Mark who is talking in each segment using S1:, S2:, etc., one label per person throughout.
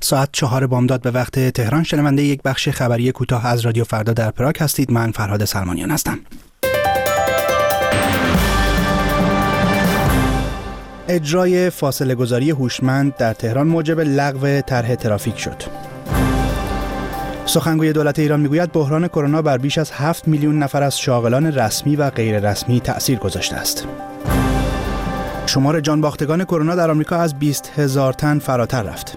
S1: ساعت 4 بامداد به وقت تهران. شنونده یک بخش خبری کوتاه از رادیو فردا در پراگ هستید. من فرهاد سلمانیان هستم. اجرای فاصله گذاری هوشمند در تهران موجب لغو طرح ترافیک شد. سخنگوی دولت ایران میگوید بحران کرونا بر بیش از 7 میلیون نفر از شاغلان رسمی و غیر رسمی تأثیر گذاشته است. شمار جانباختگان کرونا در آمریکا از 20,000 تن فراتر رفت.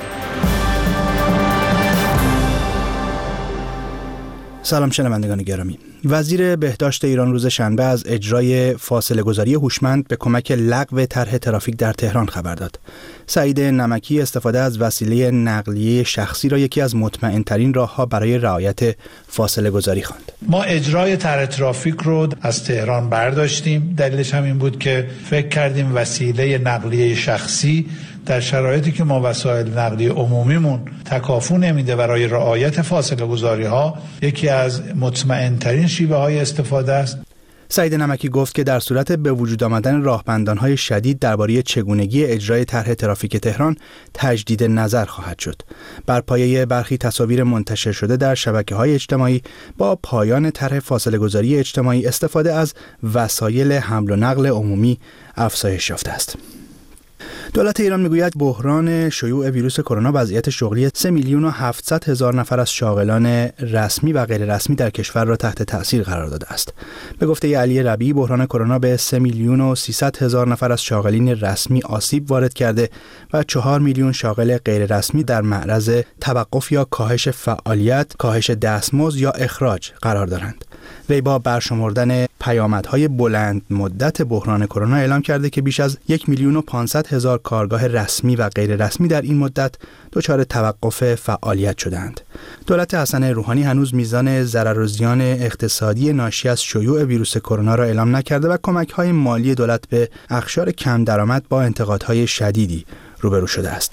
S1: سلام شنوندگان گرامی. وزیر بهداشت ایران روز شنبه از اجرای فاصله گذاری هوشمند به کمک لغو طرح ترافیک در تهران خبر داد. سعید نمکی استفاده از وسیله نقلیه شخصی را یکی از مطمئن‌ترین راه‌ها برای رعایت فاصله گذاری خواند.
S2: ما اجرای طرح ترافیک رو از تهران برداشتیم. دلیلش هم این بود که فکر کردیم وسیله نقلیه شخصی در شرایطی که ما وسایل نقلیه عمومیمون تکافو نمیده برای رعایت فاصله گذاری ها یکی از مطمئن‌ترین شیوه های استفاده است.
S1: سعید نمکی گفت که در صورت به وجود آمدن راهبندان‌های شدید درباره چگونگی اجرای طرح ترافیک تهران تجدید نظر خواهد شد. بر پایه برخی تصاویر منتشر شده در شبکه‌های اجتماعی با پایان طرح فاصله‌گذاری اجتماعی استفاده از وسایل حمل و نقل عمومی افزایش یافته است. دولت ایران میگوید بحران شیوع ویروس کرونا وضعیت شغلی 3,700,000 نفر از شاغلان رسمی و غیر رسمی در کشور را تحت تأثیر قرار داده است. به گفته علی ربیعی بحران کرونا به 3,300,000 نفر از شاغلین رسمی آسیب وارد کرده و 4 میلیون شاغل غیر رسمی در معرض توقف یا کاهش فعالیت، کاهش دستمزد یا اخراج قرار دارند. وی با برشمردن پیامدهای بلند مدت بحران کرونا اعلام کرده که بیش از 1,500,000 کارگاه رسمی و غیر رسمی در این مدت دچار توقف فعالیت شدند. دولت حسن روحانی هنوز میزان ضرر و زیان اقتصادی ناشی از شیوع ویروس کرونا را اعلام نکرده و کمک‌های مالی دولت به اقشار کم درآمد با انتقادهای شدیدی روبرو شده است.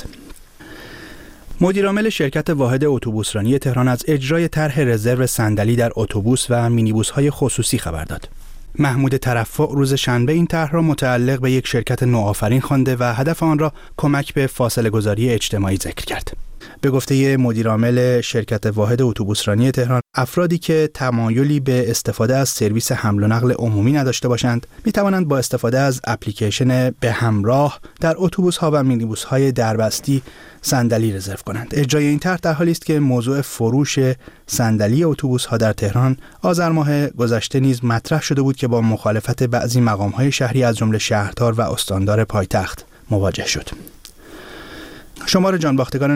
S1: مدیرعامل شرکت واحد اتوبوسرانی تهران از اجرای طرح رزرو صندلی در اتوبوس و مینیبوس‌های خصوصی خبر داد. محمود ترفع روز شنبه این طرح را متعلق به یک شرکت نوآفرین خوانده و هدف آن را کمک به فاصله گذاری اجتماعی ذکر کرد. به گفته مدیرعامل شرکت واحد اتوبوسرانی تهران، افرادی که تمایلی به استفاده از سرویس حمل و نقل عمومی نداشته باشند، می توانند با استفاده از اپلیکیشن به همراه در اتوبوس‌ها و مینیبوس‌های دربستی صندلی رزرو کنند. اجرای این طرح در حالی است که موضوع فروش صندلی اتوبوس‌ها در تهران آذر ماه گذشته نیز مطرح شده بود که با مخالفت بعضی مقام‌های شهری از جمله شهردار و استاندار پایتخت مواجه شد. شمار جانباختگان